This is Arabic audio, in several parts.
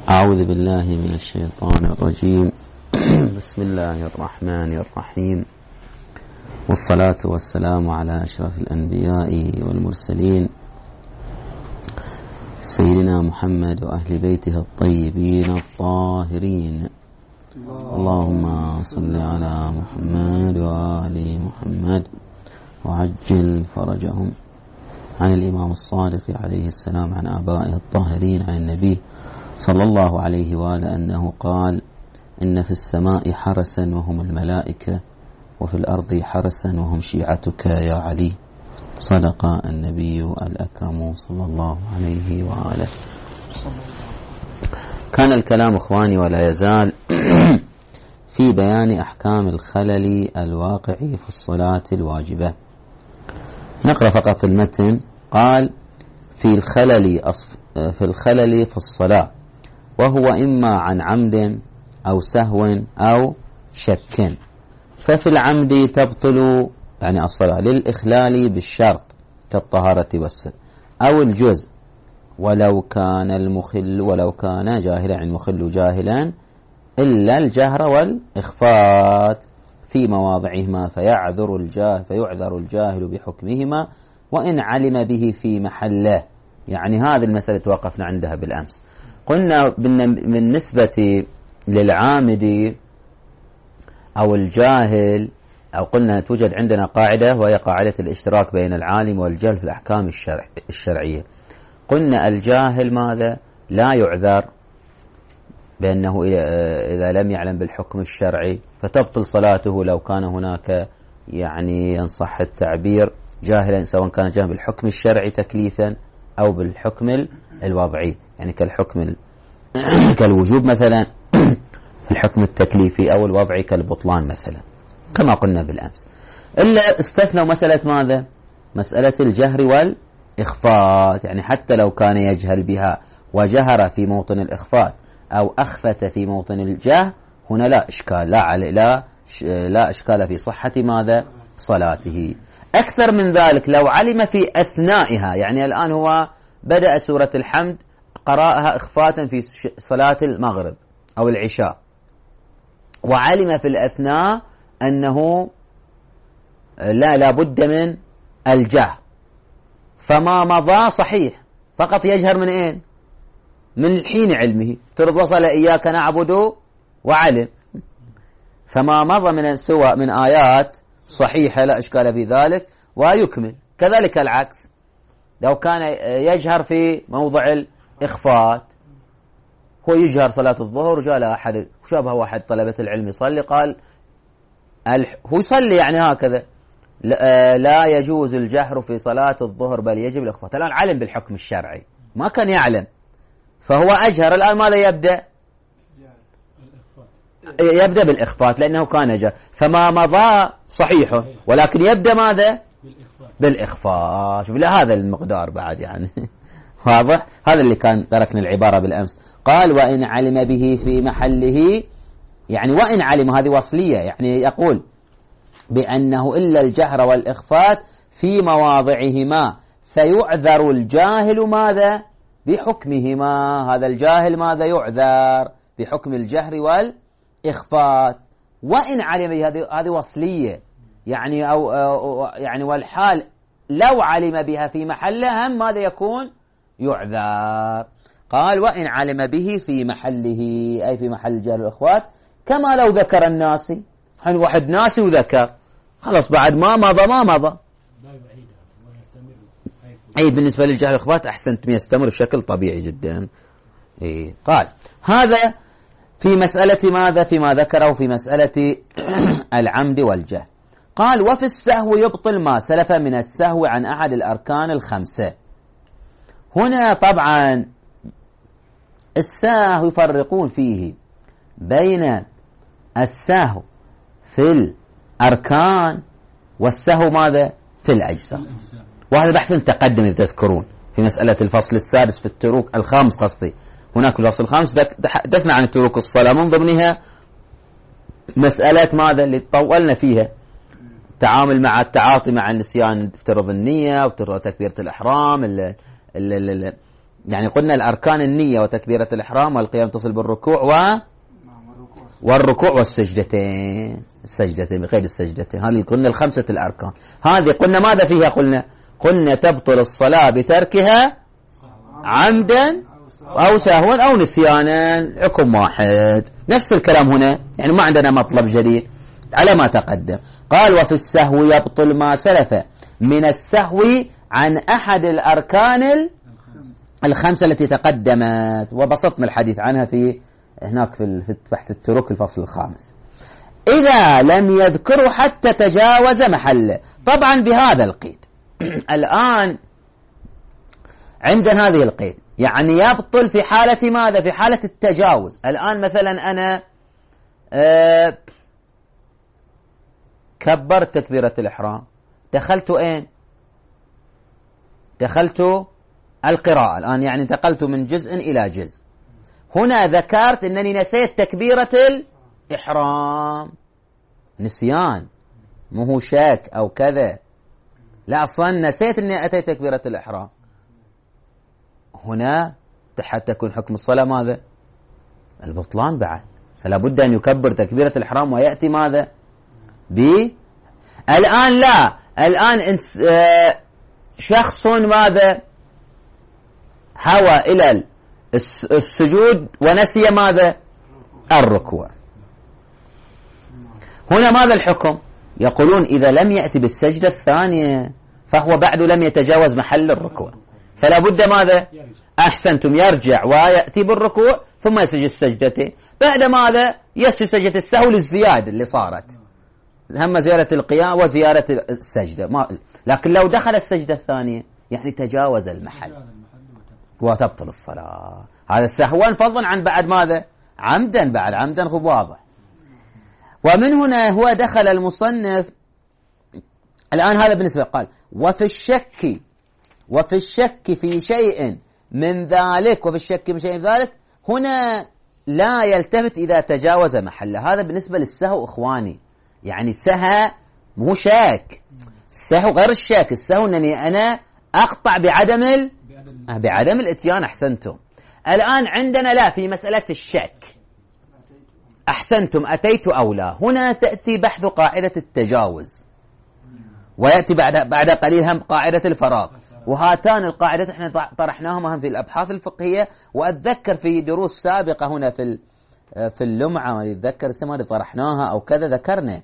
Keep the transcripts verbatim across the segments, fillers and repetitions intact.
أعوذ بالله من الشيطان الرجيم. بسم الله الرحمن الرحيم، والصلاة والسلام على أشرف الأنبياء والمرسلين سيدنا محمد وأهل بيته الطيبين الطاهرين. اللهم صل على محمد وآل محمد وعجل فرجهم. عن الإمام الصادق عليه السلام عن آبائه الطاهرين عن النبي صلى الله عليه وآله أنه قال: إن في السماء حرسا وهم الملائكة، وفي الأرض حرسا وهم شيعتك يا علي. صدق النبي الأكرم صلى الله عليه وآله. كان الكلام إخواني ولا يزال في بيان أحكام الخلل الواقع في الصلاة الواجبة. نقرأ فقط المتن. قال: في الخلل في الخلل في الصلاة، وهو إما عن عمد أو سهو أو شك. ففي العمد تبطل يعني الصلاة للإخلال بالشرط كالطهارة والسر، أو الجزء ولو كان المخل ولو كان جاهلا يعني المخل جاهلا، إلا الجهر والإخفات في مواضعهما فيعذر الجاهل فيعذر الجاهل بحكمهما وإن علم به في محله. يعني هذه المسألة توقفنا عندها بالأمس. قلنا بالنسبة للعامد أو الجاهل، أو قلنا توجد عندنا قاعدة وهي قاعدة الاشتراك بين العالم والجهل في الأحكام الشرع الشرعية. قلنا الجاهل ماذا؟ لا يعذر بأنه إذا لم يعلم بالحكم الشرعي فتبطل صلاته لو كان هناك يعني ينصح التعبير جاهلا، سواء كان جاهلا بالحكم الشرعي تكليفا أو بالحكم الوضعي، يعني كالحكم كالوجوب مثلا في الحكم التكليفي، أو الوضعي كالبطلان مثلا كما قلنا بالأمس. إلا استثنوا مسألة ماذا؟ مسألة الجهر والإخفات، يعني حتى لو كان يجهل بها وجهر في موطن الإخفات أو أخفت في موطن الجهر، هنا لا إشكال، لا لا لا إشكال في صحة ماذا؟ صلاته. أكثر من ذلك، لو علم في أثنائها، يعني الآن هو بدأ سورة الحمد قرأها إخفاتا في صلاة المغرب أو العشاء، وعلم في الأثناء أنه لا لا بد من الجهر، فما مضى صحيح، فقط يجهر من أين؟ من حين علمه. افترض وصل إياك نعبد وعلم، فما مضى من سوى من آيات صحيحة لا إشكال في ذلك ويكمل. كذلك العكس، لو كان يجهر في موضع الإخفات، هو يجهر صلاة الظهر، جاء له أحد شابه واحد طلبة العلم يصلي، قال هو يصلي يعني هكذا لا يجوز الجهر في صلاة الظهر بل يجب الإخفات. الآن علم بالحكم الشرعي، ما كان يعلم، فهو أجهر. الآن ماذا يبدأ؟ يبدأ بالإخفات لأنه كان جهر، فما مضى صحيح، ولكن يبدأ ماذا؟ بالإخفاء. شوف لا هذا المقدار بعد يعني واضح. هذا اللي كان تركنا العبارة بالأمس. قال: وإن علم به في محله، يعني وإن علم هذه وصلية، يعني يقول بأنه إلا الجهر والإخفات في مواضعهما فيعذر الجاهل ماذا؟ بحكمهما. هذا الجاهل ماذا؟ يعذر بحكم الجهر والإخفات. وإن علم به، هذه هذه وصلية يعني أو, أو يعني والحال لو علم بها في محلها هم ماذا يكون؟ يعذر. قال: وإن علم به في محله، أي في محل الجهل والإخفات، كما لو ذكر الناس. واحد ناسي وذكر، خلاص بعد ما مضى ما مضى. أي بالنسبة للجهل والإخفات أحسنت، يستمر بشكل طبيعي جدا. إيه. قال: هذا في مسألة ماذا؟ فيما ذكره في مسألة العمد والجهل. قال: وفي السهو يبطل ما سلف من السهو عن أحد الأركان الخمسة. هنا طبعا السهو يفرقون فيه بين السهو في الأركان والسهو ماذا؟ في الأجزاء. وهذا بحث تقدم إذا تذكرون في مسألة الفصل السادس في التروك الخامس قصدي. هناك الفصل الخامس دفنا عن التروك الصلاة، من ضمنها مسألة ماذا اللي طولنا فيها، تعامل مع التعاطي مع النسيان، افترض النية وافترض تكبيرة الإحرام، ال ال ال يعني قلنا الأركان النية وتكبيرة الإحرام والقيام تصل بالركوع و والركوع والسجدتين، السجدتين بغير السجدتين، هذه قلنا الخمسة الأركان. هذه قلنا ماذا فيها؟ قلنا قلنا تبطل الصلاة بتركها عمدا أو سهوا أو نسيانا، حكم واحد. نفس الكلام هنا، يعني ما عندنا مطلب جديد على ما تقدم. قال وفي السهو يبطل ما سلف من السهو عن أحد الأركان الخمسة التي تقدمت، وبسطنا الحديث عنها في هناك في بحث الترك الفصل الخامس. إذا لم يذكره حتى تجاوز محله، طبعا بهذا القيد. الآن عندنا هذه القيد، يعني يبطل في حالة ماذا؟ في حالة التجاوز. الآن مثلا أنا أه كبرت تكبيرة الإحرام، دخلت أين؟ دخلت القراءة الآن، يعني انتقلت من جزء إلى جزء. هنا ذكرت أنني نسيت تكبيرة الإحرام، نسيان مو هو شك أو كذا، لا أصلا نسيت أني أتيت تكبيرة الإحرام. هنا حتى يكون حكم الصلاة ماذا؟ البطلان بعد، فلا بد أن يكبر تكبيرة الإحرام ويأتي ماذا؟ ب الآن لا، الآن شخص ماذا؟ هوى إلى السجود ونسي ماذا؟ الركوع. هنا ماذا الحكم؟ يقولون إذا لم يأتي بالسجدة الثانية فهو بعد لم يتجاوز محل الركوع، فلا بد ماذا؟ أحسنتم، يرجع ويأتي بالركوع ثم يسجد السجدتين. بعد ماذا؟ يسجد سجدة السهو للزيادة اللي صارت، هم زيارة القيام وزيارة السجدة ما. لكن لو دخل السجدة الثانية يعني تجاوز المحل وتبطل الصلاة. هذا سهوا فضلا عن بعد ماذا؟ عمدا، بعد عمدا واضح. ومن هنا هو دخل المصنف الآن هذا بالنسبة قال وفي الشك وفي الشك في شيء من ذلك، وفي الشك من شيء من ذلك هنا لا يلتفت إذا تجاوز محله. هذا بالنسبة للسهو إخواني، يعني سهى مو شاك، السهو غير الشاك. السهو أنني أنا أقطع بعدم ال... بعدم الاتيان. أحسنتم. الآن عندنا لا في مسألة الشك، أحسنتم، أتيت أو لا. هنا تأتي بحث قاعدة التجاوز، ويأتي بعد بعد قليل هم قاعدة الفراغ. وهاتان القاعدة احنا طرحناهما هم في الأبحاث الفقهية، وأتذكر في دروس سابقة هنا في في اللمعة، يتذكر السنة اللي طرحناها أو كذا ذكرنا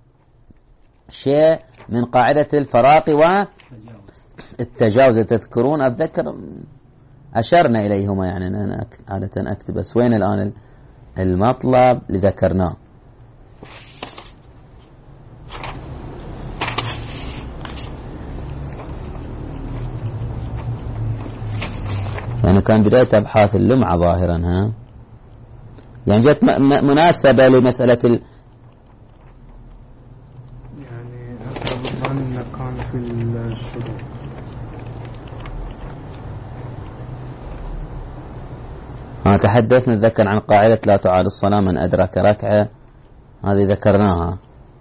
شيء من قاعدة الفراق والتجاوز، تذكرون؟ أتذكر أشرنا إليهما، يعني أنا عادة أكتب، بس وين الآن المطلب اللي ذكرناه؟ يعني كان بداية أبحاث اللمعة ظاهرا، ها يعني جت مناسبة لمسألة ال... يعني أقرب الظن أنه كان في الشروط. ها تحدثنا نتذكر عن قاعدة لا تعاد الصلاة من أدرك ركعة، هذه ذكرناها.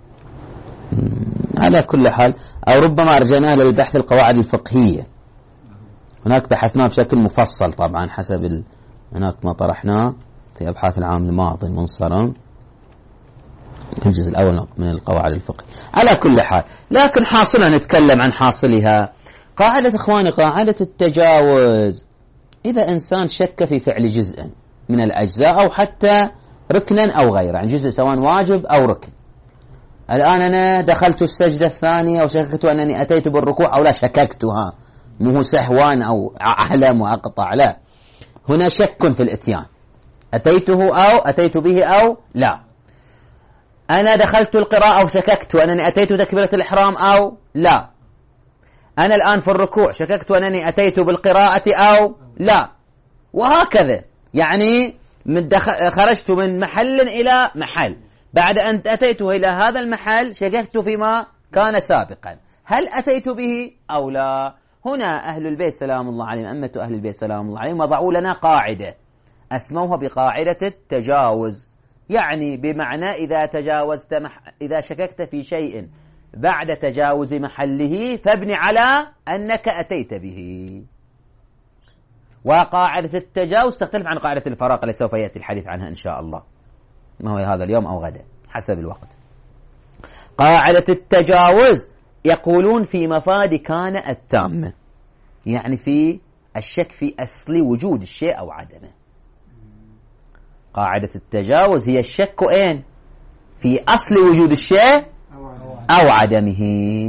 على كل حال، أو ربما رجعناها للبحث القواعد الفقهية، هناك بحثناه بشكل مفصل طبعا حسب ال... هناك ما طرحناه في أبحاث العام الماضي المنصرم، الجزء الأول من القواعد الفقهية. على كل حال، لكن حاصلها نتكلم عن حاصلها. قاعدة إخواني قاعدة التجاوز، إذا إنسان شك في فعل جزء من الأجزاء أو حتى ركنا أو غيره، يعني جزء سواء واجب أو ركن. الآن أنا دخلت السجدة الثانية وشككت أنني أتيت بالركوع أو لا، شككتها مو سهوان أو أعلم وأقطع، لا، هنا شك في الإتيان، أتيته أو أتيت به أو لا. أنا دخلت القراءة أو شككت أنني أتيت تكبيرة الإحرام أو لا. أنا الآن في الركوع شككت أنني أتيت بالقراءة أو لا، وهكذا. يعني من دخل خرجت من محل إلى محل، بعد أن أتيت إلى هذا المحل شككت فيما كان سابقا، هل أتيت به أو لا. هنا أهل البيت سلام الله عليهم، أمة أهل البيت سلام الله عليهم، وضعوا لنا قاعدة أسموها بقاعدة التجاوز، يعني بمعنى إذا تجاوزت مح... إذا شككت في شيء بعد تجاوز محله فابن على أنك أتيت به. وقاعدة التجاوز تختلف عن قاعدة الفراغ التي سوف يأتي الحديث عنها إن شاء الله، ما هو هذا اليوم أو غدا حسب الوقت. قاعدة التجاوز يقولون في مفاد كان التامة، يعني في الشك في أصل وجود الشيء أو عدمه. قاعدة التجاوز هي الشك أين؟ في أصل وجود الشيء أو عدمه.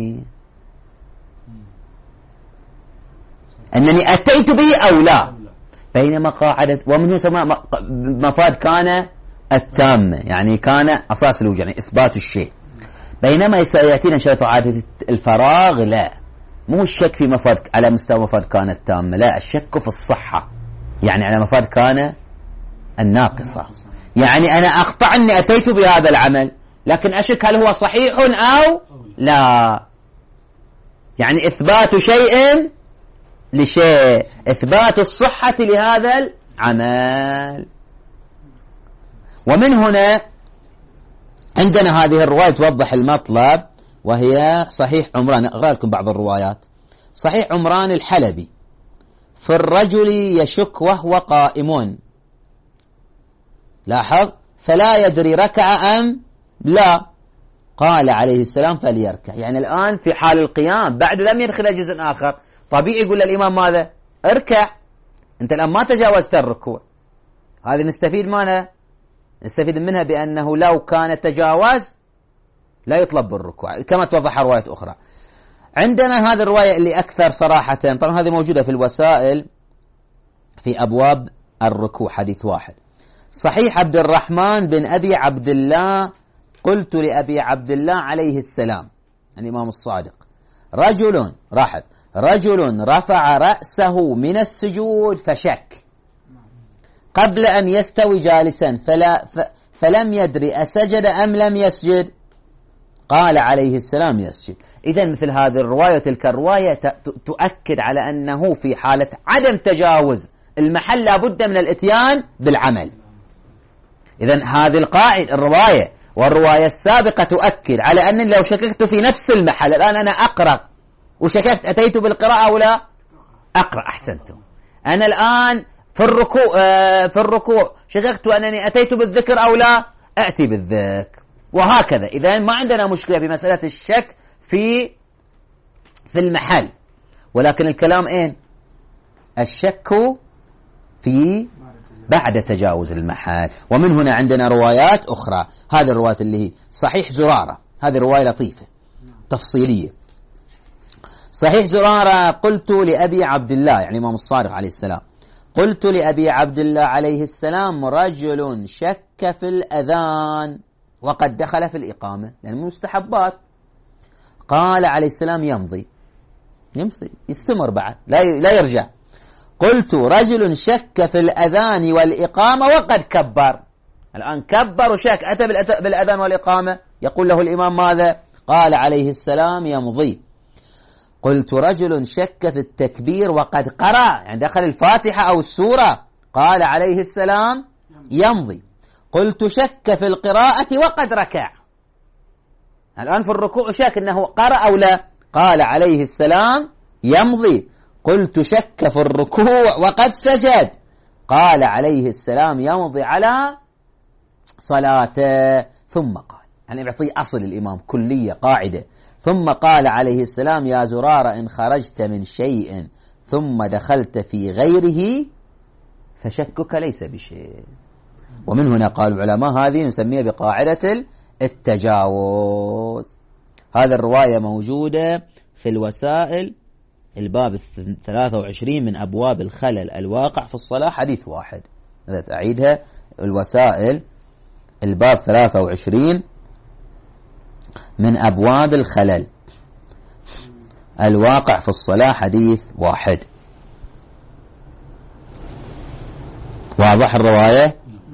أنني أتيت به أو لا. بينما قاعدة ومنه يسمى مفاد كان التامة، يعني كان أساس الوجود، يعني إثبات الشيء. بينما سيأتينا شيء قاعدة الفراغ لا، مو الشك في مفاد على مستوى مفاد كان التامة، لا، الشك في الصحة، يعني على مفاد كان الناقصة. يعني أنا أقطع أني أتيت بهذا العمل، لكن أشك هل هو صحيح أو لا. يعني إثبات شيء لشيء، إثبات الصحة لهذا العمل. ومن هنا عندنا هذه الرواية توضح المطلب، وهي صحيح عمران. أقرأ لكم بعض الروايات. صحيح عمران الحلبي: في الرجل يشك وهو قائم، لاحظ، فلا يدري ركع أم لا، قال عليه السلام فليركع. يعني الآن في حال القيام بعد لم يدخل جزء آخر، طبيعي يقول للإمام ماذا؟ اركع، أنت الآن ما تجاوزت الركوع. هذه نستفيد ماذا؟ نستفيد منها بأنه لو كان التجاوز لا يطلب بالركوع، كما توضح رواية أخرى. عندنا هذه الرواية اللي أكثر صراحة، طبعا هذه موجودة في الوسائل في أبواب الركوع، حديث واحد. صحيح عبد الرحمن بن أبي عبد الله: قلت لأبي عبد الله عليه السلام، الإمام الصادق: رجل راحت رجل رفع رأسه من السجود فشك قبل أن يستوي جالسا فلا فلم يدري أسجد أم لم يسجد، قال عليه السلام يسجد. إذن مثل هذه الرواية تلك الرواية تؤكد على أنه في حالة عدم تجاوز المحل لابد من الاتيان بالعمل. إذن هذه القاعدة الرواية والرواية السابقة تؤكد على أن لو شككت في نفس المحل، الآن أنا أقرأ وشككت أتيت بالقراءة أو لا؟ أقرأ، أحسنتم. أنا الآن في الركوع آه في الركوع شككت أنني أتيت بالذكر أو لا، أأتي بالذكر، وهكذا. إذن ما عندنا مشكلة في مسألة الشك في في المحل، ولكن الكلام إيه؟ الشك في بعد تجاوز المحل. ومن هنا عندنا روايات أخرى. هذه الروايات اللي هي صحيح زرارة، هذه رواية لطيفة تفصيلية. صحيح زرارة: قلت لأبي عبد الله، يعني إمام الصادق عليه السلام، قلت لأبي عبد الله عليه السلام: رجل شك في الأذان وقد دخل في الإقامة، يعني مستحبات. قال عليه السلام: يمضي، يمضي يستمر بعد، لا لا يرجع. قلت: رجل شك في الأذان والإقامة وقد كبر، الآن كبر وشك، أتى بالأذان والإقامة، يقول له الإمام ماذا؟ قال عليه السلام: يمضي. قلت: رجل شك في التكبير وقد قرأ، يعني دخل الفاتحة أو السورة، قال عليه السلام: يمضي. قلت: شك في القراءة وقد ركع، الآن في الركوع شك أنه قرأ أو لا، قال عليه السلام: يمضي. قلت: شك في الركوع وقد سجد، قال عليه السلام: يمضي على صلاته. ثم قال، يعني يعطي أصل الإمام كلية قاعدة، ثم قال عليه السلام: يا زرار، إن خرجت من شيء ثم دخلت في غيره فشكك ليس بشيء. ومن هنا قال العلماء هذه نسميها بقاعدة التجاوز. هذا الرواية موجودة في الوسائل الباب الثلاثة وعشرين من أبواب الخلل الواقع في الصلاة، حديث واحد. أعيدها: الوسائل الباب ثلاثة وعشرين من أبواب الخلل الواقع في الصلاة، حديث واحد. واضح الرواية؟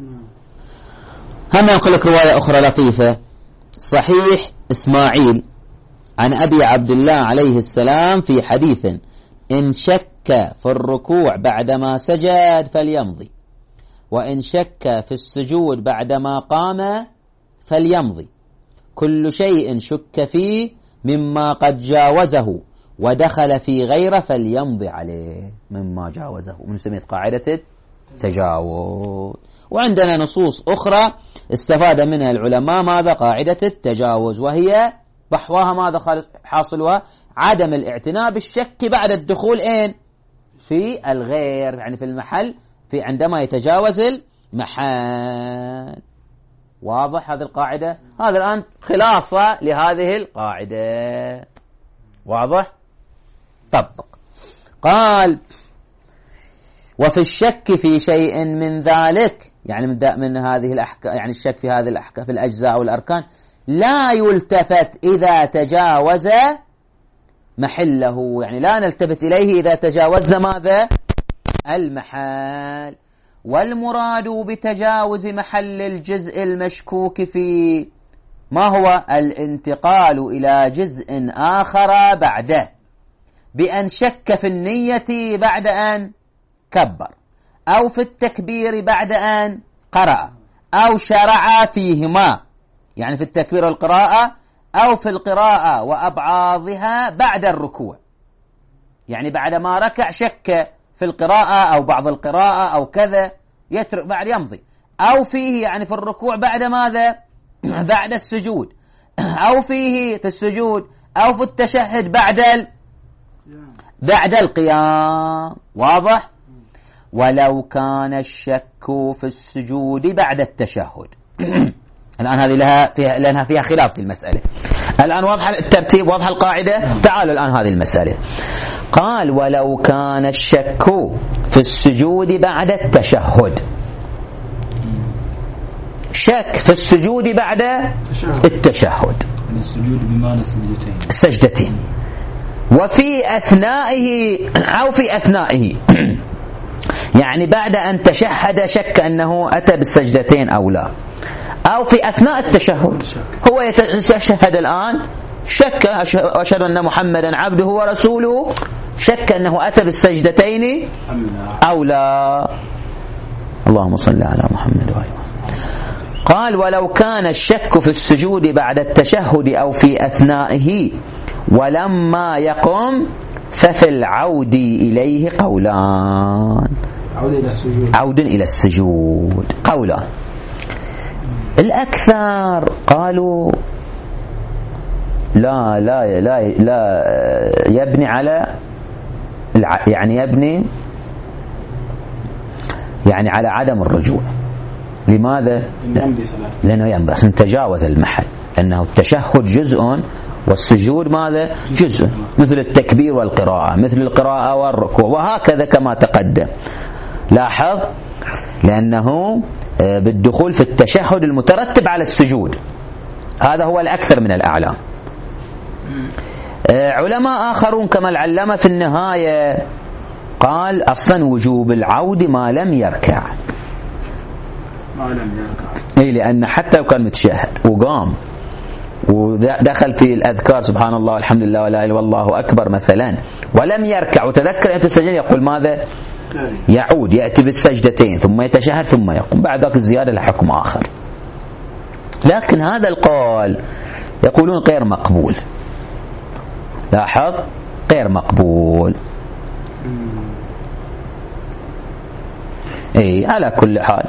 هم أقول لك رواية أخرى لطيفة. صحيح إسماعيل عن أبي عبد الله عليه السلام في حديث: إن شك في الركوع بعدما سجد فليمضي، وإن شك في السجود بعدما قام فليمضي. كل شيء شك فيه مما قد جاوزه ودخل في غيره فليمضي عليه مما جاوزه، من سميت قاعدة التجاوز. وعندنا نصوص أخرى استفاد منها العلماء ماذا؟ قاعدة التجاوز، وهي بحوها ماذا حاصلها؟ عدم الاعتناء بالشك بعد الدخول إن في الغير، يعني في المحل، في عندما يتجاوز المحل. واضح هذه القاعدة؟ هذا الآن خلاصة لهذه القاعدة. واضح؟ طبق. قال وفي الشك في شيء من ذلك، يعني من, من هذه الأحكام، يعني الشك في هذه الأحكام في الأجزاء والأركان، لا يلتفت إذا تجاوز محله، يعني لا نلتفت إليه إذا تجاوزنا ماذا؟ المحل. والمراد بتجاوز محل الجزء المشكوك فيه ما هو؟ الانتقال إلى جزء آخر بعده، بأن شك في النية بعد أن كبر، أو في التكبير بعد أن قرأ، أو شرع فيهما، يعني في التكبير والقراءة، أو في القراءة وأبعاضها بعد الركوع، يعني بعد ما ركع شك في القراءة أو بعض القراءة أو كذا، يترك بعد يمضي، أو فيه يعني في الركوع بعد ماذا؟ بعد السجود، أو فيه في السجود، أو في التشهد بعد ال... بعد القيام. واضح؟ ولو كان الشك في السجود بعد التشهد. الآن هذه لها فيها لأنها فيها خلاف في المسألة. الآن واضح الترتيب، واضح القاعدة. تعالوا الآن هذه المسألة. قال ولو كان الشك في السجود بعد التشهد، شك في السجود بعد التشهد، السجود بمعنى السجدتين السجدتين، وفي أثنائه أو في أثنائه يعني بعد أن تشهد شك أنه أتى بالسجدتين أو لا، أو في أثناء التشهد هو يتشهد الآن شك أشهد أن محمدا عبده ورسوله، شك أنه أتى بالسجدتين أو لا. اللهم صل على محمد وآله. قال ولو كان الشك في السجود بعد التشهد أو في أثنائه ولما يقم ففي العود إليه قولان. عود إلى السجود، عود إلى السجود قولان. الأكثر قالوا لا لا لا لا يبني على يعني يبني يعني على عدم الرجوع. لماذا؟ لأنه ينبغي أن تجاوز المحل، أنه التشهد جزء والسجود ماذا؟ جزء، مثل التكبير والقراءة، مثل القراءة والركوع، وهكذا كما تقدم. لاحظ لأنه بالدخول في التشهد المترتب على السجود، هذا هو الأكثر من الأعلام. علماء آخرون كما العلامة في النهاية قال أصلا وجوب العود ما لم يركع، ما لم يركع، أي لأن حتى لو كان متشهد وقام ودخل في الأذكار سبحان الله والحمد لله ولا إله إلا الله أكبر مثلا ولم يركع وتذكر أن تسجد، يقول ماذا؟ يعود، يأتي بالسجدتين ثم يتشهد ثم يقوم، بعد ذلك الزيادة لحكم آخر. لكن هذا القول يقولون غير مقبول. لاحظ غير مقبول. اي على كل حال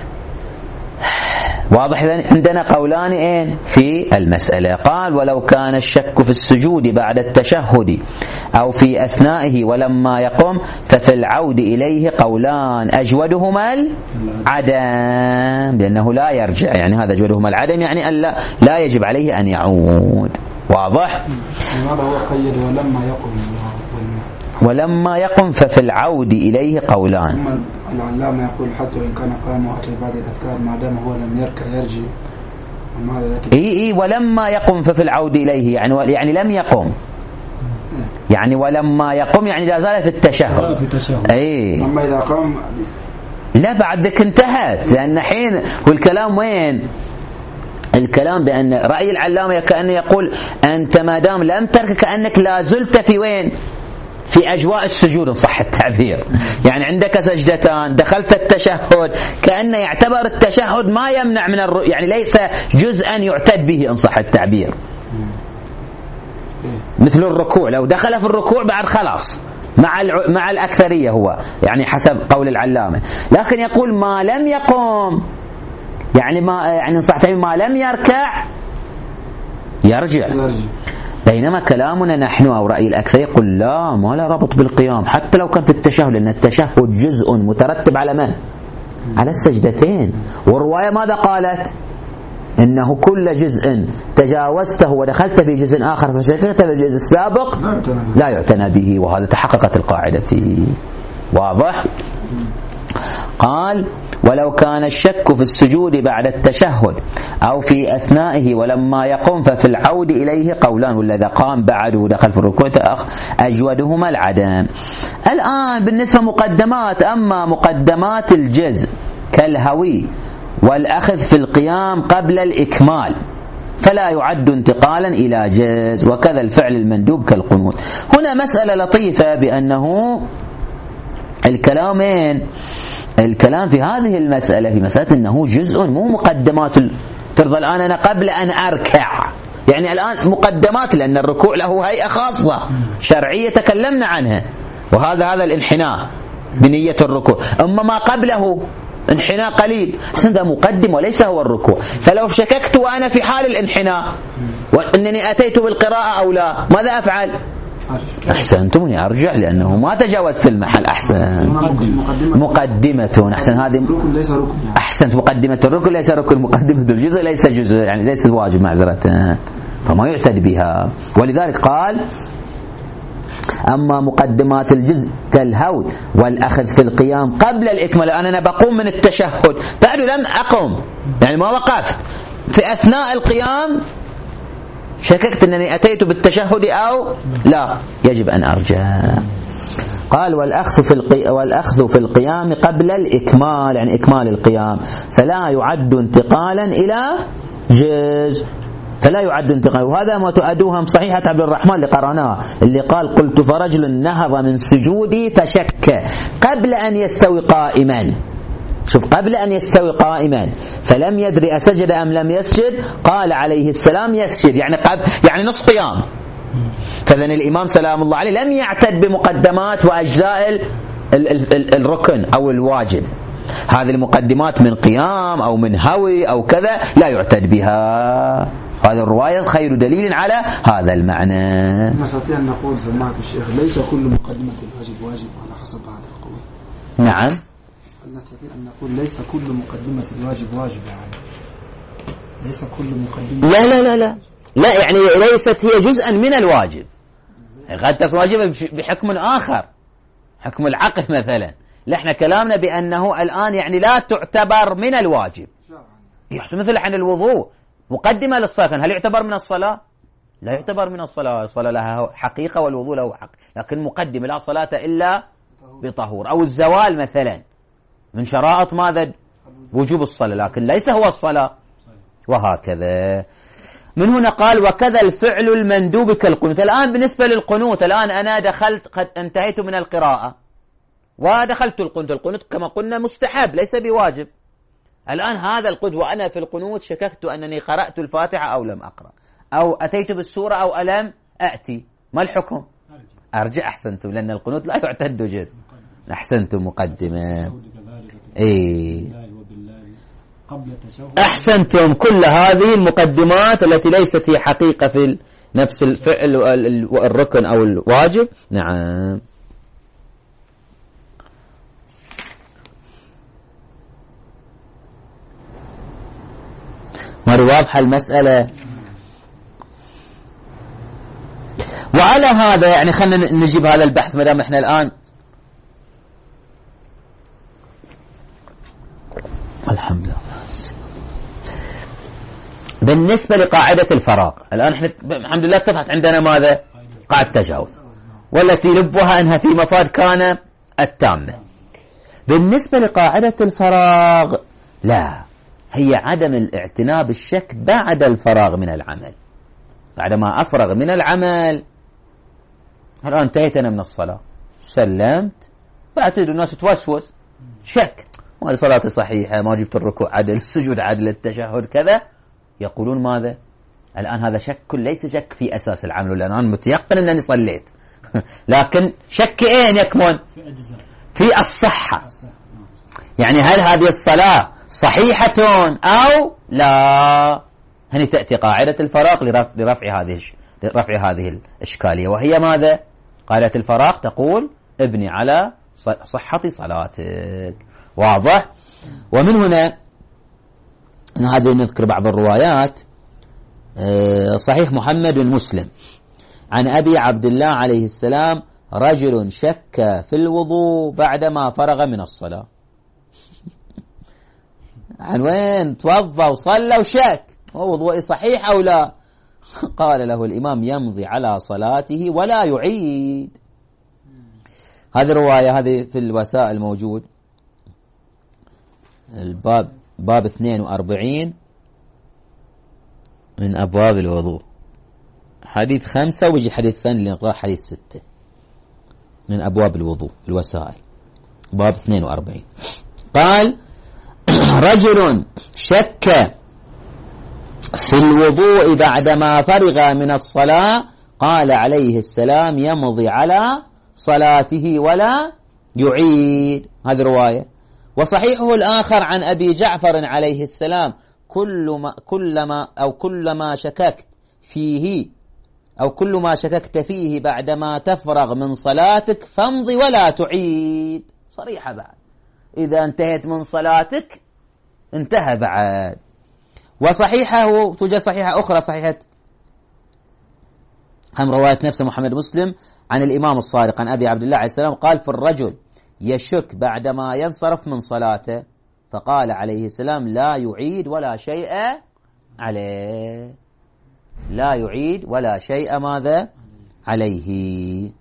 واضح. عندنا قولان إيه في المسألة. قال ولو كان الشك في السجود بعد التشهد أو في أثنائه ولما يقوم ففي العود إليه قولان، أجودهما العدم لأنه لا يرجع، يعني هذا أجودهما العدم يعني أن لا, لا يجب عليه أن يعود. واضح؟ هذا هو قيد ولما يقوم، ولما يقم ففي العود إليه قولان. ثم العلامة يقول حتى وإن كان قام وأتى بعد الأذكار ما دام هو لم يركع يرجع. إي إي ولما يقم ففي العود إليه يعني يعني لم يقم، يعني ولما يقم يعني لا زال في التشهد. إي أما إذا قام لا بعد ذلك انتهت، لأن حين والكلام وين؟ الكلام بأن رأي العلامة كأنه يقول أنت ما دام لم ترك كأنك لا زلت في وين؟ في أجواء السجود إن صح التعبير. يعني عندك سجدتان دخلت التشهد، كأنه يعتبر التشهد ما يمنع من الر... يعني ليس جزءا يعتد به إن صح التعبير. مثل الركوع، لو دخل في الركوع بعد خلاص مع مع الأكثرية هو، يعني حسب قول العلامة. لكن يقول ما لم يقم، يعني ما يعني صح ما لم يركع يرجع. بينما كلامنا نحن أو رأي الأكثر يقول لا، ما لا ربط بالقيام حتى لو كان في التشهد، لأن التشهد جزء مترتب على من؟ على السجدتين. والرواية ماذا قالت؟ إنه كل جزء تجاوزته ودخلت في جزء آخر فشككت في الجزء السابق لا يعتنى به، وهذا تحققت القاعدة فيه. واضح؟ قال ولو كان الشك في السجود بعد التشهد أو في أثنائه ولما يقوم ففي العود إليه قولان، ولا إذا قام بعد ودخل في الركوع أجودهما العدم. الآن بالنسبة مقدمات، أما مقدمات الجزء كالهوي والأخذ في القيام قبل الإكمال فلا يعد انتقالا إلى جز، وكذا الفعل المندوب كالقنوت. هنا مسألة لطيفة بأنه الكلامين الكلام في هذه المسألة في مسألة أنه جزء مو مقدمات. ترضى الآن أنا قبل أن أركع، يعني الآن مقدمات، لأن الركوع له هيئة خاصة شرعية تكلمنا عنها، وهذا هذا الانحناء بنية الركوع. أما ما قبله انحناء قليل، هذا مقدم وليس هو الركوع. فلو شككت وأنا في حال الانحناء وأنني أتيت بالقراءة أو لا، ماذا أفعل؟ أحسنتم أرجع، لأنه ما تجاوزت المحل. أحسن مقدمة. أحسن هذه أحسنت مقدمة الركن ليس ركن، مقدمة الجزء ليس جزء، يعني ليس واجب معذرة، فما يعتد بها. ولذلك قال أما مقدمات الجزء كالهود والأخذ في القيام قبل الإكمال. أنا بقوم من التشهد بعد لم أقم، يعني ما وقفت، في أثناء القيام شككت أنني أتيت بالتشهد أو لا، يجب أن أرجع. قال والأخذ في القي... والأخذ في القيام قبل الإكمال، يعني إكمال القيام، فلا يعد انتقالا إلى جز، فلا يعد انتقال. وهذا ما تؤدوهم صحيحة عبد الرحمن اللي قرأناه، اللي قال قلت فرجل نهض من سجودي فشك قبل أن يستوي قائما. شوف قبل أن يستوي قائما فلم يدري أسجد أم لم يسجد، قال عليه السلام يسجد، يعني قبل يعني نص قيام. فذن الإمام سلام الله عليه لم يعتد بمقدمات وأجزاء ال ال ال الركن أو الواجب. هذه المقدمات من قيام أو من هوي أو كذا لا يعتد بها. هذا الرواية خير دليل على هذا المعنى. نستطيع أن نقول سماحة الشيخ ليس كل مقدمة الواجب واجب على حسب هذا القول. نعم نستطيع أن نقول ليس كل مقدمة الواجب واجب، يعني ليس كل مقدمة. لا لا لا لا لا يعني ليست هي جزءا من الواجب، قد تكون واجبة بحكم آخر، حكم العقل مثلا. لا احنا كلامنا بأنه الآن يعني لا تعتبر من الواجب. يحسن مثل عن الوضوء مقدمة للصلاة، هل يعتبر من الصلاة؟ لا يعتبر من الصلاة. الصلاة لها حقيقة والوضوء له حق، لكن مقدمة لا صلاة إلا بطهور. أو الزوال مثلا من شرائط ماذا؟ وجوب الصلاة، لكن ليس هو الصلاة. وهكذا. من هنا قال وكذا الفعل المندوب كالقنوت. الآن بالنسبة للقنوت، الآن أنا دخلت قد انتهيت من القراءة ودخلت القنوت. القنوت كما قلنا مستحب ليس بواجب. الآن هذا القنوت وأنا في القنوت شككت أنني قرأت الفاتحة أو لم أقرأ، أو أتيت بالسورة أو ألم أأتي، ما الحكم؟ أرجع. أحسنتم، لأن القنوت لا يعتد جزء. أحسنتم مقدمة. إيه أحسنتم. كل هذه المقدمات التي ليست هي حقيقة في نفس الفعل والركن أو الواجب. نعم. مرة واضحة المسألة. وعلى هذا يعني خلنا نجيب هذا البحث ما دام احنا الآن الحمد لله. بالنسبة لقاعدة الفراغ الآن احنا الحمد لله اتفقت عندنا ماذا؟ قاعدة تجاوز، والتي لبها أنها في مفاد كان التامة. بالنسبة لقاعدة الفراغ لا، هي عدم الاعتناء بالشك بعد الفراغ من العمل. بعدما أفرغ من العمل، الآن انتهيت أنا من الصلاة، سلمت، بعتقد الناس توسوس شك، ما صلاتي صحيحة، ما جبت الركوع عدل، السجود عدل، التشهد كذا، يقولون ماذا؟ الآن هذا شك ليس شك في أساس العمل، لأن أنا متيقن أنني صليت لكن شك أين يكمن؟ في أجزاء في الصحة. يعني هل هذه الصلاة صحيحة أو لا؟ هنا تأتي قاعدة الفراغ لرفع هذه لرفع هذه الإشكالية، وهي ماذا؟ قاعدة الفراغ تقول ابني على صحة صلاتك. واضح؟ ومن هنا هذه نذكر بعض الروايات. صحيح محمد بن مسلم عن أبي عبد الله عليه السلام: رجل شك في الوضوء بعدما فرغ من الصلاة. عن وين توضى وصلى وشك هو وضوء صحيح أو لا؟ قال له الإمام: يمضي على صلاته ولا يعيد. هذه الرواية هذه في الوسائل موجود، الباب باب اثنين وأربعين من أبواب الوضوء، حديث خمسة، ويجي حديث ثاني اللي نقرأ حديث ستة من أبواب الوضوء الوسائل باب اثنين وأربعين. قال: رجل شك في الوضوء بعدما فرغ من الصلاة، قال عليه السلام: يمضي على صلاته ولا يعيد. هذه رواية. وصحيحه الآخر عن أبي جعفر عليه السلام: كل ما كلما أو كلما شككت فيه أو كل ما شككت فيه بعدما تفرغ من صلاتك فامضي ولا تعيد. صريحة بعد، إذا انتهت من صلاتك انتهى بعد. وصحيحه توجد صحيحة أخرى، صحيحة هم رواية نفس محمد مسلم عن الإمام الصادق عن أبي عبد الله عليه السلام قال: في الرجل يشك بعدما ينصرف من صلاته، فقال عليه السلام: لا يعيد ولا شيء عليه. لا يعيد ولا شيء ماذا عليه.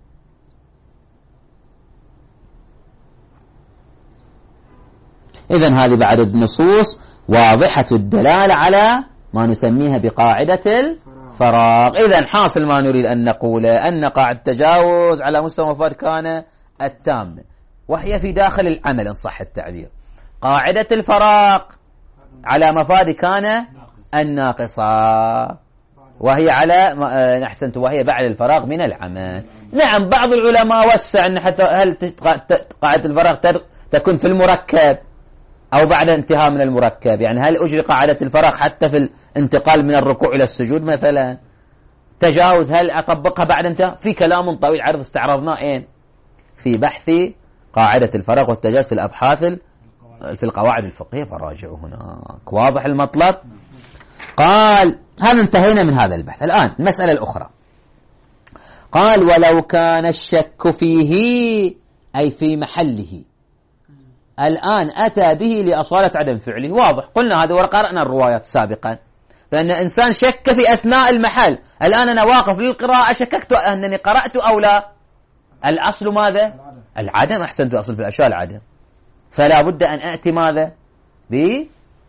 إذن هذه بعد النصوص واضحة الدلالة على ما نسميها بقاعدة الفراغ. إذن حاصل ما نريد أن نقوله أن قاعدة التجاوز على مستوى مفاد كان التام، وهي في داخل العمل إن صح التعبير. قاعدة الفراغ على مفاد كان الناقصة، وهي على أحسنت وهي بعد الفراغ من العمل. نعم بعض العلماء وسع أن حتى هل قاعدة الفراغ تكون في المركب أو بعد انتهاء من المركب، يعني هل أجري قاعدة الفراغ حتى في الانتقال من الركوع إلى السجود مثلا؟ تجاوز هل أطبقها بعد انتهاء؟ في كلام طويل عرض استعرضناه إين في بحث قاعدة الفراغ والتجاوز في الأبحاث في القواعد الفقهية، فراجعوا هناك. واضح المطلب؟ قال: هل انتهينا من هذا البحث؟ الآن المسألة الأخرى. قال: ولو كان الشك فيه أي في محله، الآن أتى به لأصالة عدم فعله. واضح، قلنا هذا وقرأنا الروايات سابقا بأن إنسان شك في أثناء المحل. الآن أنا واقف للقراءة شككت أنني قرأت أو لا. الأصل ماذا؟ العدم. أحسنت، أصل في الأشياء العدم، فلا بد أن أأتي ماذا؟ ب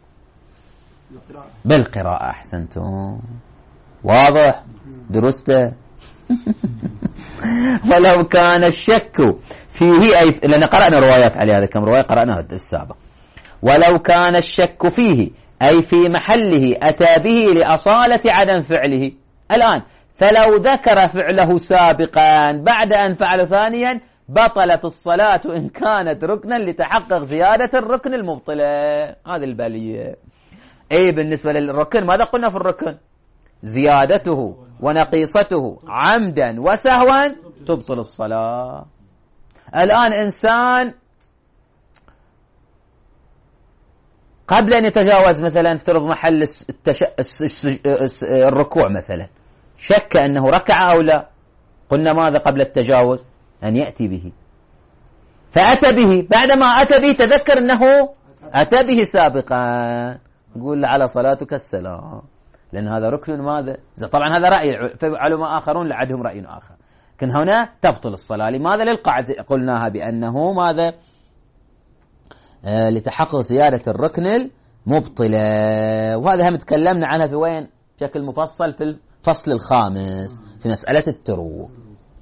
بالقراءة. أحسنتم، واضح درسته. ولو كان الشك فيه أي، لأن قرأنا روايات على هذا، كم رواية قرأناها السابق. ولو كان الشك فيه أي في محله أتى به لأصالة عدم فعله. الآن فلو ذكر فعله سابقا بعد أن فعل ثانيا بطلت الصلاة إن كانت ركنا لتحقق زيادة الركن المبطلة. هذه البالية. أي بالنسبة للركن ماذا قلنا في الركن؟ زيادته ونقيصته عمدا وسهوا تبطل الصلاة. الآن إنسان قبل أن يتجاوز مثلا افترض محل التش... الركوع مثلا شك أنه ركع أو لا، قلنا ماذا قبل التجاوز؟ أن يأتي به، فأتى به. بعدما أتى به تذكر أنه أتى به سابقا، يقول على صلاتك السلام، لأن هذا ركن ماذا؟ طبعا هذا رأي في علماء آخرون لعدهم رأي آخر، لكن هنا تبطل الصلاة. لماذا؟ للقاعدة قلناها بأنه ماذا؟ آه لتحقق زيادة الركن المبطلة. وهذا هم تكلمنا عنها في وين؟ بشكل مفصل في الفصل الخامس في مسألة التروك.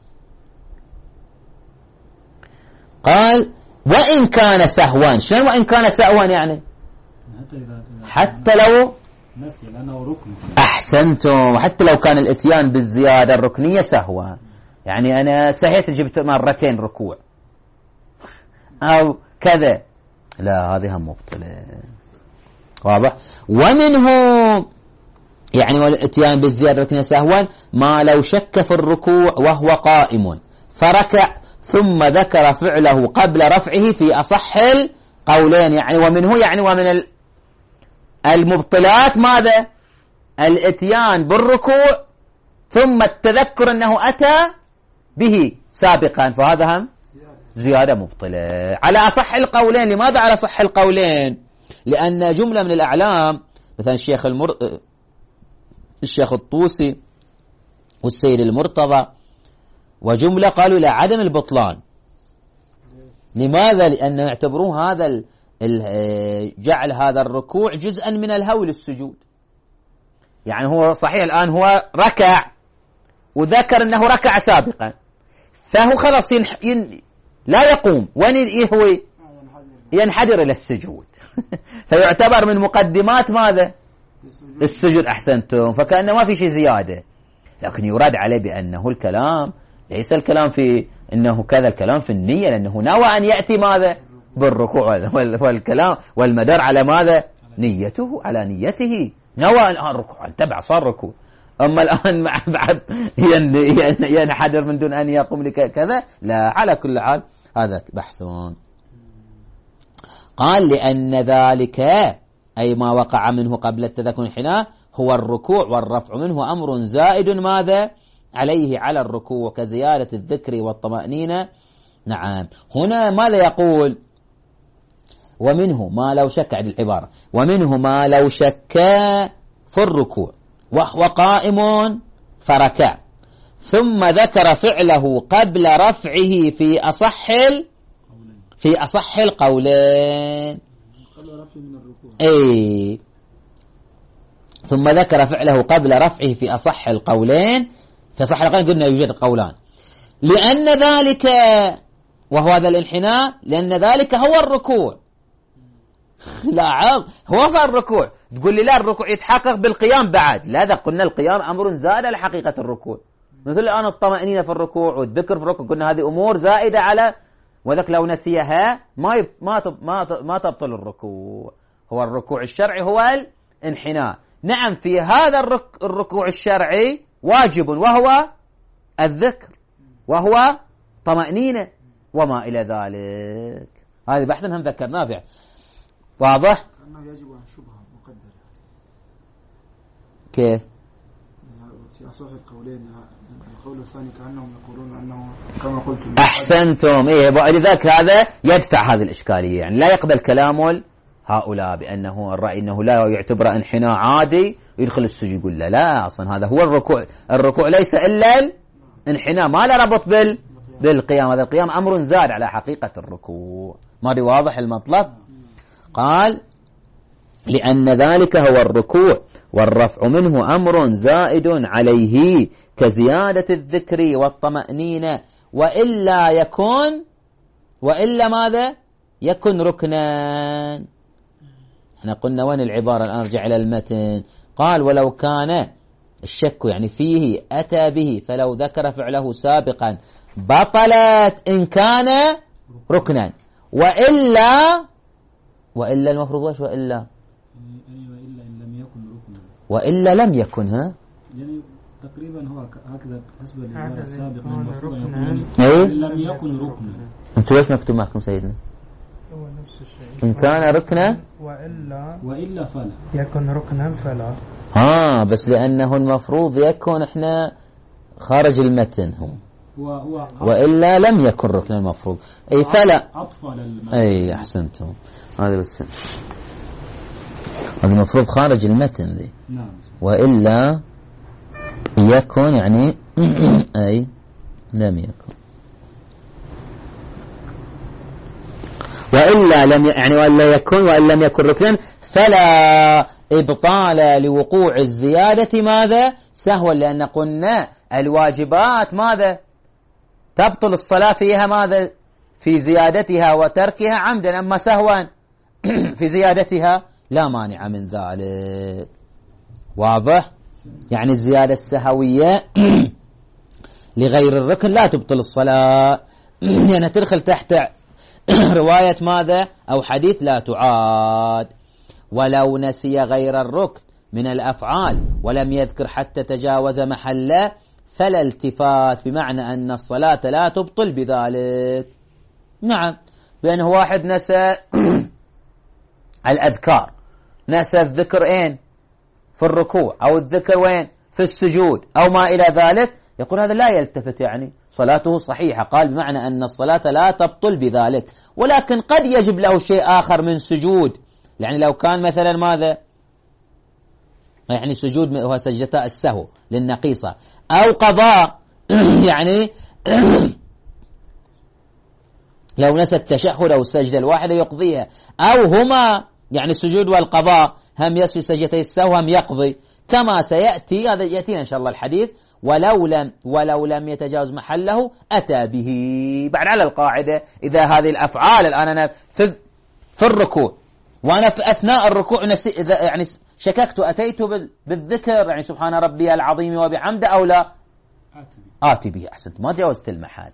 قال: وإن كان سهوا. شنو وإن كان سهوا يعني؟ حتى لو نسي لأنه ركن. أحسنتم. وحتى لو كان الاتيان بالزيادة الركنية سهوا، يعني أنا سهيت جبت مرتين ركوع أو كذا، لا هذه هم مبطلة. واضح؟ ومنه يعني والاتيان بالزيادة الركنية سهوا ما لو شك في الركوع وهو قائم فركع ثم ذكر فعله قبل رفعه في أصح القولين. يعني ومنه يعني ومن المبطلات ماذا؟ الاتيان بالركوع ثم التذكر أنه أتى به سابقا، فهذا هم زيادة مبطلة على أصح القولين. لماذا على أصح القولين؟ لأن جملة من الأعلام مثلا الشيخ المر... الشيخ الطوسي والسيد المرتضى وجملة قالوا إلى عدم البطلان. لماذا؟ لأن يعتبرون هذا ال... ال... جعل هذا الركوع جزءا من الهو للسجود. يعني هو صحيح الآن هو ركع وذكر أنه ركع سابقا، فهو خلاص ين... ين... لا يقوم، وين يهوي؟ ينحدر إلى السجود فيعتبر من مقدمات ماذا؟ السجود. أحسنتم. فكأنه ما في شيء زيادة، لكن يراد عليه بأنه الكلام ليس الكلام في أنه كذا، الكلام في النية، لأنه نوى أن يأتي ماذا؟ بالركوع، والكلام والمدار على ماذا؟ نيته، على نيته، نوى الآن ركوع، انتبع صار ركوع. أما الآن بعد ينحدر من دون أن يقوم لك كذا، لا. على كل حال هذا بحثون. قال لأن ذلك أي ما وقع منه قبل التذكر الانحناء هو الركوع والرفع منه أمر زائد ماذا؟ عليه على الركوع كزيادة الذكر والطمأنينة. نعم. هنا ماذا يقول؟ ومنه ما لو شك عن العبارة، ومنه ما لو شك في الركوع وهو قائم فركع ثم ذكر فعله قبل رفعه في أصح في أصح القولين. أي ثم ذكر فعله قبل رفعه في أصح القولين. في أصح القولين قلنا يوجد قولان. لأن ذلك وهو هذا الانحناء، لأن ذلك هو الركوع. لا عام هو صار الركوع. تقول لي لا الركوع يتحقق بالقيام بعد، لا، ذا قلنا القيام أمر زائد على حقيقة الركوع. مثل الآن الطمأنينة في الركوع والذكر في الركوع، قلنا هذه أمور زائدة على، وذلك لو نسيها ما يب... ما تب... ما, ت... ما تبطل الركوع. هو الركوع الشرعي هو الانحناء. نعم في هذا الرك... الركوع الشرعي واجب وهو الذكر وهو طمأنينة وما إلى ذلك. هذا بحث هم ذكرناه بعد. واضح؟ كأنه يجب أن شبهة مقدرة. كيف؟ في أصح القولين القول الثاني كأنهم يقولون أنه كما قلت. أحسنتم. إيه لذلك هذا يدفع هذه الإشكالية، يعني لا يقبل كلام هؤلاء بأنه الرأي أنه لا يعتبر انحناء عادي يدخل السجود. يقول لا لا، أصلا هذا هو الركوع. الركوع ليس إلا الانحناء، ما لا ربط بال بالقيام. هذا القيام أمر زاد على حقيقة الركوع. ما دي واضح المطلب؟ قال لأن ذلك هو الركوع والرفع منه أمر زائد عليه كزيادة الذكر والطمأنينة، وإلا يكون وإلا ماذا؟ يكون ركنا. احنا قلنا وين العبارة الآن؟ ارجع إلى المتن. قال ولو كان الشك يعني فيه أتى به فلو ذكر فعله سابقا بطلت إن كان ركنا، وإلا وإلا المفروض وش؟ وإلا وإلا إن لم يكن ركنا، وإلا لم يكن. ها يعني تقريبا هو هكذا بالنسبة للعبارة السابقة المفروض أن يكون إن لم يكن ركنا. أنتوا ليش مكتوب معكم سيدنا؟ هو نفس الشيء. إن كان ركنا وإلا وإلا فلا يكن ركنا فلا. ها بس لأنه المفروض يكون إحنا خارج المتن هو و... وإلا لم يكن ركنا المفروض. أي فلا أطفال. أي أحسنتم. هذا بس هذا المفروض خارج المتن ذي. نعم. وإلا يكن يعني أي لم يكن. وإلا لم يعني وإلا يكن وإن لم يكن ركنا فلا إبطال لوقوع الزيادة ماذا؟ سهوا. لأن قلنا الواجبات ماذا؟ تبطل الصلاة فيها ماذا؟ في زيادتها وتركها عمدا. أما سهوا في زيادتها لا مانع من ذلك. واضح؟ يعني الزيادة السهوية لغير الركن لا تبطل الصلاة، يعني تدخل تحت رواية ماذا؟ أو حديث لا تعاد. ولو نسي غير الركن من الأفعال ولم يذكر حتى تجاوز محله فلا التفات، بمعنى أن الصلاة لا تبطل بذلك. نعم، بأنه واحد نسى الأذكار، نسى الذكر إين؟ في الركوع، أو الذكر وين؟ في السجود، أو ما إلى ذلك، يقول هذا لا يلتفت، يعني صلاته صحيحة. قال بمعنى أن الصلاة لا تبطل بذلك، ولكن قد يجب له شيء آخر من سجود. يعني لو كان مثلا ماذا؟ يعني سجود هو سجدتا السهو للنقيصة، أو قضاء يعني لو نسى التشهد أو السجدة الواحدة يقضيها، أو هما يعني السجود والقضاء هم يسجد سجدتي السهو هم يقضي، كما سيأتي، هذا يأتينا إن شاء الله الحديث. ولو لم ولو لم يتجاوز محله أتى به. بعد على القاعدة، إذا هذه الأفعال الآن أنا في في الركوع، وأنا في أثناء الركوع نسي، إذا يعني شككت أتيت بالذكر يعني سبحان ربي العظيم وبحمده أو لا؟ آتي به. أحسنت، ما تجاوزت المحل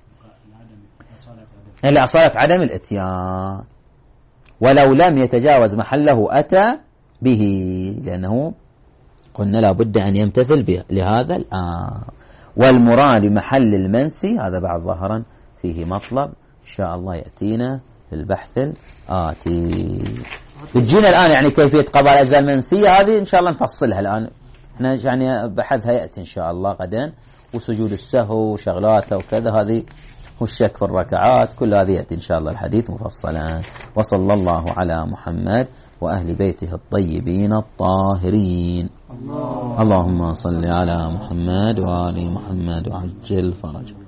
إلا أصالة عدم الإتيان. ولو لم يتجاوز محله أتى به، لأنه قلنا لا بد أن يمتثل به لهذا الآن. والمراد محل المنسي هذا بعد ظهرا فيه مطلب إن شاء الله يأتينا في البحث الآتي. تجينا الآن يعني كيفية قضاء الأجزاء المنسية، هذه إن شاء الله نفصلها الآن، احنا يعني بحثها يأتي إن شاء الله غدا، وسجود السهو وشغلاته وكذا، هذه والشك في الركعات، كل هذه يأتي إن شاء الله الحديث مفصلا. وصلى الله على محمد وأهل بيته الطيبين الطاهرين. الله. اللهم صل على محمد وآل محمد وعجل فرجه.